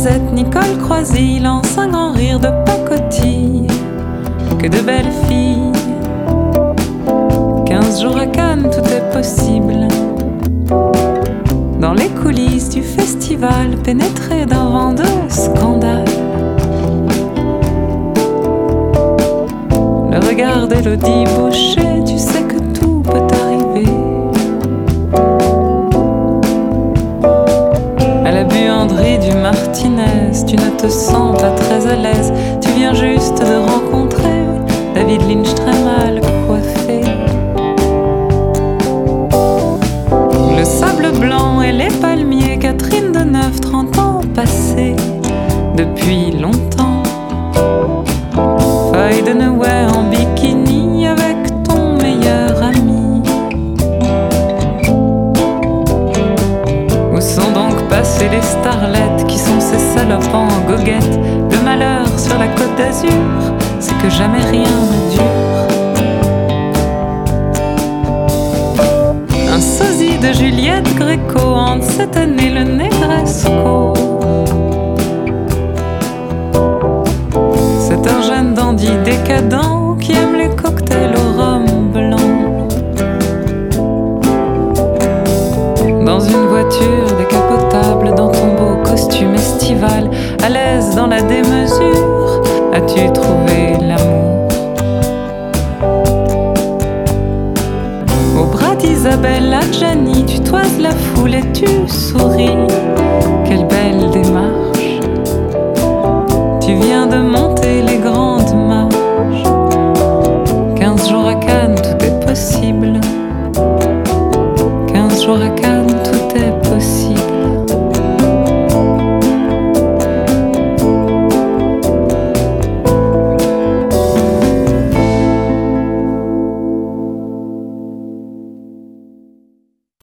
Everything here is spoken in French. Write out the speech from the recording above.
Croisette, Nicole Croisy lance un grand rire de pacotille. Que de belles filles. 15 jours à Cannes, tout est possible. Dans les coulisses du festival, pénétré d'un vent de scandale. Le regard d'Élodie Boucher, tu sais que tout peut arriver. À la buanderie du Martinez, tu ne te sens pas très à l'aise. Tu viens juste de rencontrer David Lynch très mal coiffé. Le sable blanc et les palmiers, Catherine Deneuve, 30 ans passés depuis longtemps. Feuille de Noël en bikini avec ton meilleur ami. Où sont donc passées les starlettes qui sont ces salopes en goguettes? Le malheur sur la côte d'Azur, c'est que jamais rien ne dure. Un sosie de Juliette Gréco hante cette année le Negresco. C'est un jeune dandy décadent qui aime les cocktails au rhum blanc. Dans une voiture décapotable, dans ton beau costume estival, à l'aise dans la démesure, as-tu trouvé l'amour? Au bras d'Isabelle Adjani, tu toises la foule et tu souris. Quelle belle démarche! Tu viens de monter les grandes marches. 15 jours à Cannes, tout est possible. 15 jours à Cannes, tout est possible.